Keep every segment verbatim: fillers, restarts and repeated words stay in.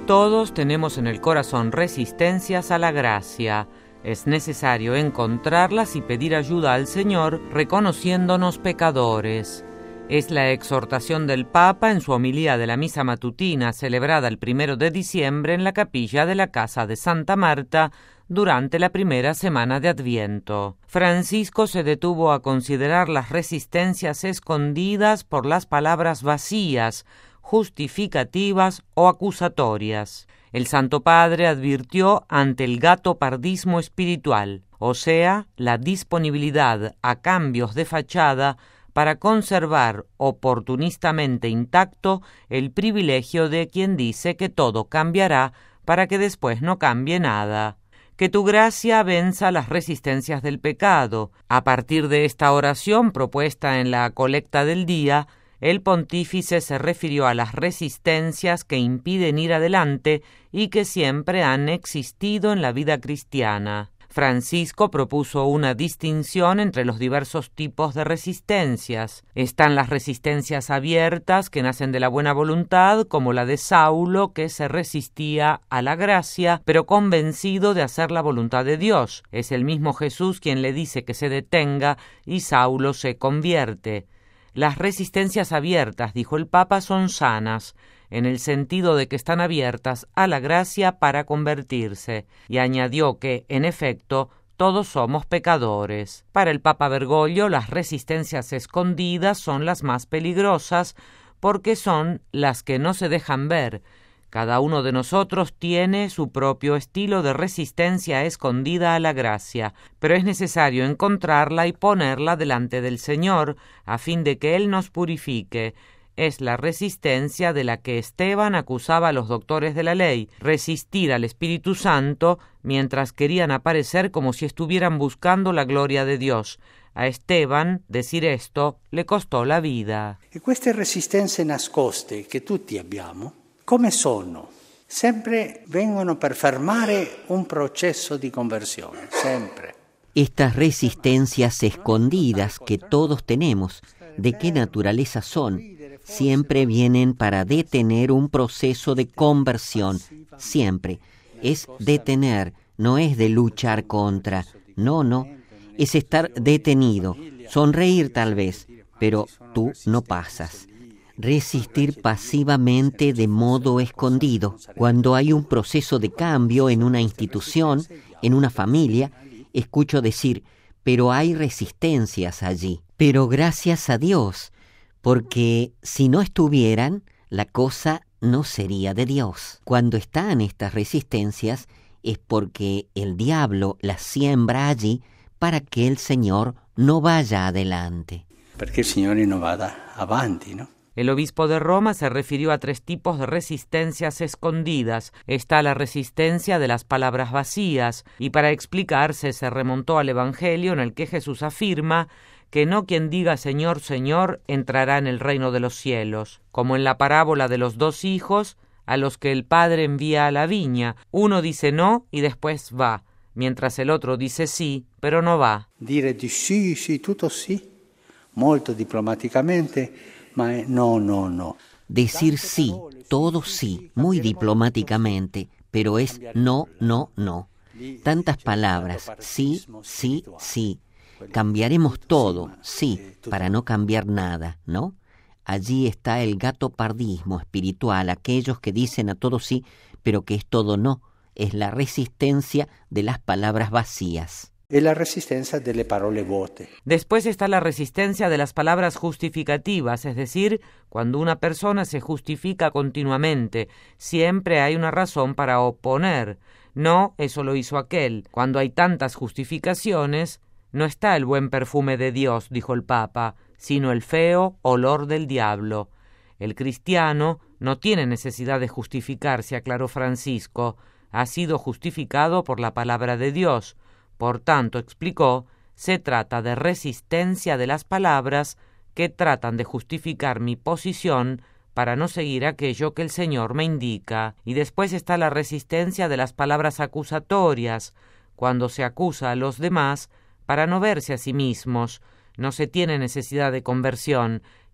Todos tenemos en el corazón resistencias a la gracia. Es necesario encontrarlas y pedir ayuda al Señor reconociéndonos pecadores. Es la exhortación del Papa en su homilía de la misa matutina celebrada el primero de diciembre en la capilla de la Casa de Santa Marta durante la primera semana de Adviento. Francisco se detuvo a considerar las resistencias escondidas por las palabras vacías, justificativas o acusatorias. El Santo Padre advirtió ante el gatopardismo espiritual, o sea, la disponibilidad a cambios de fachada para conservar oportunistamente intacto el privilegio de quien dice que todo cambiará para que después no cambie nada. Que tu gracia venza las resistencias del pecado. A partir de esta oración propuesta en la colecta del día, el pontífice se refirió a las resistencias que impiden ir adelante y que siempre han existido en la vida cristiana. Francisco propuso una distinción entre los diversos tipos de resistencias. Están las resistencias abiertas, que nacen de la buena voluntad, como la de Saulo, que se resistía a la gracia, pero convencido de hacer la voluntad de Dios. Es el mismo Jesús quien le dice que se detenga y Saulo se convierte. Las resistencias abiertas, dijo el Papa, son sanas, en el sentido de que están abiertas a la gracia para convertirse, y añadió que, en efecto, todos somos pecadores. Para el Papa Bergoglio, las resistencias escondidas son las más peligrosas porque son las que no se dejan ver. Cada uno de nosotros tiene su propio estilo de resistencia escondida a la gracia, pero es necesario encontrarla y ponerla delante del Señor, a fin de que Él nos purifique. Es la resistencia de la que Esteban acusaba a los doctores de la ley, resistir al Espíritu Santo mientras querían aparecer como si estuvieran buscando la gloria de Dios. A Esteban decir esto le costó la vida. E queste resistenze nascoste che tutti abbiamo, come sono? Sempre vengono per fermare un processo di conversione, sempre. Estas resistencias escondidas que todos tenemos, ¿de qué naturaleza son? Siempre vienen para detener un proceso de conversión, siempre. Es detener, no es de luchar contra, no, no. Es estar detenido, sonreír tal vez, pero tú no pasas. Resistir pasivamente de modo escondido. Cuando hay un proceso de cambio en una institución, en una familia, escucho decir, pero hay resistencias allí. Pero gracias a Dios, porque si no estuvieran, la cosa no sería de Dios. Cuando están estas resistencias, es porque el diablo las siembra allí para que el Señor no vaya adelante. Porque el Señor no vada avanti, ¿no? El obispo de Roma se refirió a tres tipos de resistencias escondidas. Está la resistencia de las palabras vacías, y para explicarse se remontó al Evangelio en el que Jesús afirma que no quien diga Señor, Señor, entrará en el reino de los cielos, como en la parábola de los dos hijos a los que el padre envía a la viña. Uno dice no y después va, mientras el otro dice sí, pero no va. Dire di sì, sì, tutto sì, molto diplomaticamente, ma no, no, no. Decir sí, todo sí, muy diplomáticamente, pero es no, no, no. Tantas palabras, sí, sí, sí. Cambiaremos todo, sí, para no cambiar nada, ¿no? Allí está el gatopardismo espiritual, aquellos que dicen a todo sí, pero que es todo no. Es la resistencia de las palabras vacías. Es la resistencia de las parole vuote. Después está la resistencia de las palabras justificativas, es decir, cuando una persona se justifica continuamente, siempre hay una razón para oponer. No, eso lo hizo aquel. Cuando hay tantas justificaciones, no está el buen perfume de Dios, dijo el Papa, sino el feo olor del diablo. El cristiano no tiene necesidad de justificarse, aclaró Francisco. Ha sido justificado por la palabra de Dios. Por tanto, explicó, se trata de resistencia de las palabras que tratan de justificar mi posición para no seguir aquello que el Señor me indica. Y después está la resistencia de las palabras acusatorias, cuando se acusa a los demás para no verse a sí mismos. No se tiene necesidad de conversión,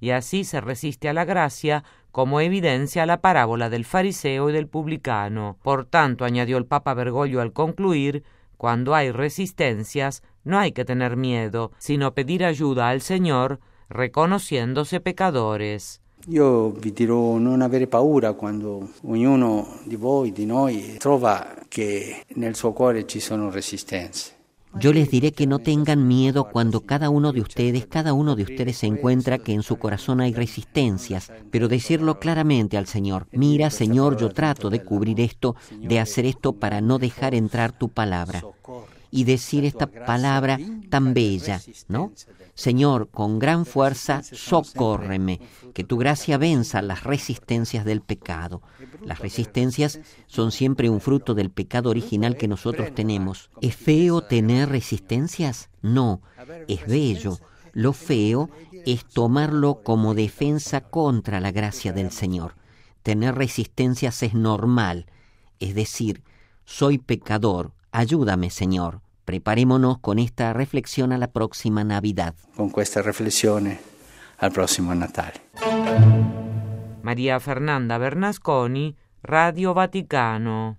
y así se resiste a la gracia, como evidencia la parábola del fariseo y del publicano. Por tanto, añadió el Papa Bergoglio al concluir, cuando hay resistencias, no hay que tener miedo, sino pedir ayuda al Señor, riconosciéndose pecadores. Io vi dirò non avere paura quando ognuno di voi, di noi, trova che nel suo cuore ci sono resistenze. Yo les diré que no tengan miedo cuando cada uno de ustedes, cada uno de ustedes se encuentra que en su corazón hay resistencias, pero decirlo claramente al Señor, mira Señor, yo trato de cubrir esto, de hacer esto para no dejar entrar tu palabra. Y decir esta palabra tan bella, ¿no? Señor, con gran fuerza, socórreme, que tu gracia venza las resistencias del pecado. Las resistencias son siempre un fruto del pecado original que nosotros tenemos. ¿Es feo tener resistencias? No, es bello. Lo feo es tomarlo como defensa contra la gracia del Señor. Tener resistencias es normal, es decir, soy pecador, ayúdame, Señor. Preparémonos con esta reflexión a la próxima Navidad. Con questa riflessione al prossimo Natale. María Fernanda Bernasconi, Radio Vaticano.